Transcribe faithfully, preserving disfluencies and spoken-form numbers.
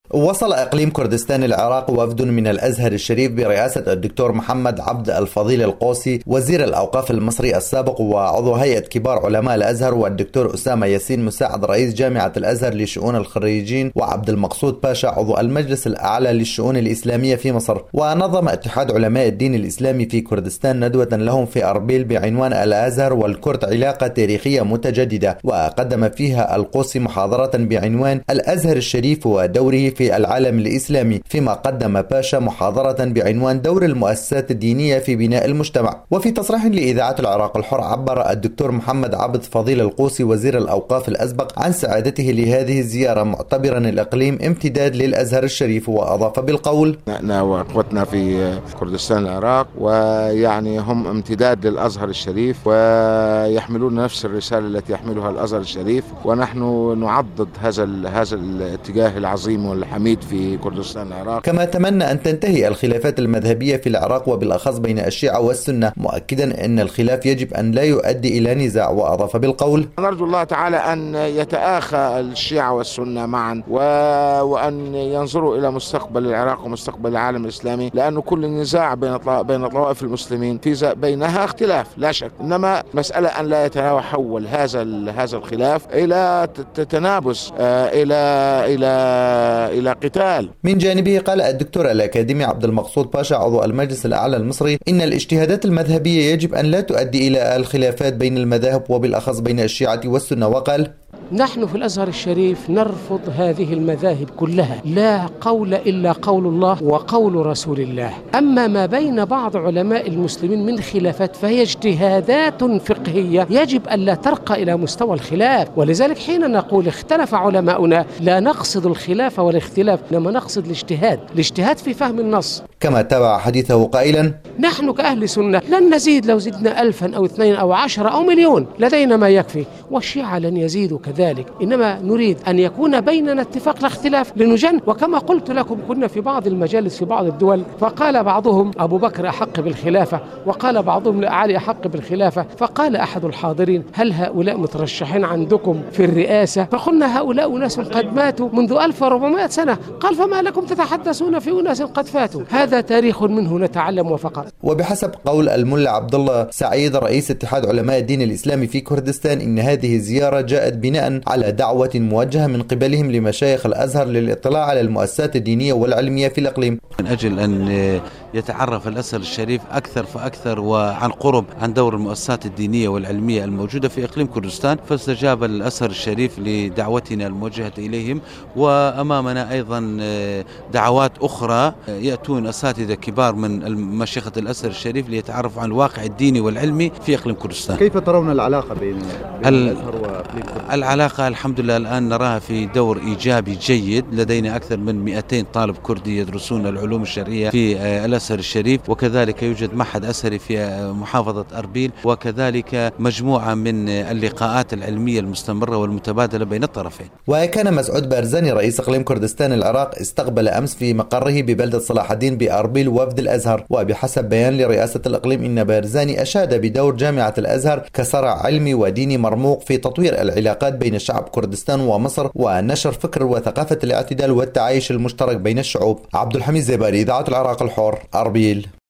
وصل إقليم كردستان العراق وفد من الأزهر الشريف برئاسة الدكتور محمد عبد الفضيل القوسي وزير الأوقاف المصري السابق وعضو هيئة كبار علماء الأزهر، والدكتور أسامة ياسين مساعد رئيس جامعة الأزهر لشؤون الخريجين، وعبد المقصود باشا عضو المجلس الأعلى للشؤون الإسلامية في مصر. ونظم اتحاد علماء الدين الإسلامي في كردستان ندوة لهم في أربيل بعنوان الأزهر والكرد علاقة تاريخية متجددة، وقدم فيها القوسي محاضرة بعنوان الأزهر الشريف ودوره في العالم الإسلامي، فيما قدم باشا محاضرة بعنوان دور المؤسسات الدينية في بناء المجتمع. وفي تصريح لإذاعة العراق الحر عبر الدكتور محمد عبد فضيل القوسي وزير الأوقاف الأسبق عن سعادته لهذه الزيارة، معتبرا الإقليم امتداد للأزهر الشريف، وأضاف بالقول: أنا وأخوتنا في كردستان العراق ويعني هم امتداد للأزهر الشريف ويحملون نفس الرسالة التي يحملها الأزهر الشريف، ونحن نعضد هذا هذا الاتجاه العظيم والحميد في كردستان العراق. كما تمنى أن تنتهي الخلافات المذهبية في العراق وبالأخص بين الشيعة والسنة، مؤكدا أن الخلاف يجب أن لا يؤدي إلى نزاع، وأضاف بالقول: نرجو الله تعالى أن يتآخى الشيعة والسنة معا وأن ينظروا إلى مستقبل العراق ومستقبل العالم الإسلامي، لأن كل نزاع بين بين طوائف المسلمين في بينها اختلاف لا شك، إنما مسألة أن لا يتحول هذا هذا الخلاف إلى تنابس إلى إلى إلى قتال. من جانبه قال الدكتور الأكاديمي عبد المقصود باشا عضو المجلس الأعلى المصري إن الاجتهادات المذهبية يجب أن لا تؤدي إلى الخلافات بين المذاهب وبالأخص بين الشيعة والسنة، وقال: نحن في الأزهر الشريف نرفض هذه المذاهب كلها، لا قول إلا قول الله وقول رسول الله. أما ما بين بعض علماء المسلمين من خلافات فهي اجتهادات فقهية يجب أن لا ترقى إلى مستوى الخلاف، ولذلك حين نقول اختلف علماؤنا لا نقصد الخلاف والاختلاف، إنما نقصد الاجتهاد، الاجتهاد في فهم النص. كما تابع حديثه قائلا: نحن كأهل سنة لن نزيد، لو زدنا ألفا أو اثنين أو عشرة أو مليون لدينا ما يكفي، والشيعة لن يزيدوا كذلك، إنما نريد أن يكون بيننا اتفاق لا اختلاف لنجن. وكما قلت لكم كنا في بعض المجالس في بعض الدول فقال بعضهم أبو بكر أحق بالخلافة وقال بعضهم علي أحق بالخلافة، فقال أحد الحاضرين: هل هؤلاء مترشحين عندكم في الرئاسة؟ فقلنا: هؤلاء أناس قد ماتوا منذ ألف وأربعمائة سنة. قال: فما لكم تتحدثون في أناس قد فاتوا؟ هذا تاريخ منه نتعلم وفقط. وبحسب قول الملا عبد الله سعيد رئيس اتحاد علماء الدين الإسلامي في كردستان إن هذه الزيارة جاءت بناء على دعوة موجهة من قبلهم لمشايخ الأزهر للاطلاع على المؤسسات الدينية والعلمية في الإقليم، من أجل أن يتعرف الأزهر الشريف أكثر فأكثر وعن قرب عن دور المؤسسات الدينية والعلمية الموجودة في إقليم كردستان. فاستجاب الأزهر الشريف لدعوتنا الموجهة إليهم، وأمامنا أيضا دعوات أخرى يأتون أساتذة كبار من مشيخة الأزهر الشريف ليتعرفوا عن الواقع الديني والعلمي في إقليم كردستان. كيف ترون العلاقة بين, بين الأزهر وإقليم كردستان؟ العلاقة الحمد لله الآن نراها في دور إيجابي جيد، لدينا أكثر من مئتين طالب كردي يدرسون العلوم الشرعية في الأزهر الشريف، وكذلك يوجد معهد أزهري في محافظة أربيل، وكذلك مجموعة من اللقاءات العلمية المستمرة والمتبادلة بين الطرفين. وكان مسعود بارزاني رئيس إقليم كردستان العراق استقبل أمس في مقره ببلدة صلاح الدين بأربيل وفد الأزهر، وبحسب بيان لرئاسة الإقليم إن بارزاني أشاد بدور جامعة الأزهر كصرع علمي وديني مرموق في تطوير العلاقات بين شعب كردستان ومصر ونشر فكر وثقافة الاعتدال والتعايش المشترك بين الشعوب. عبد الحميد زيباري، إذاعة العراق الحر، أربيل.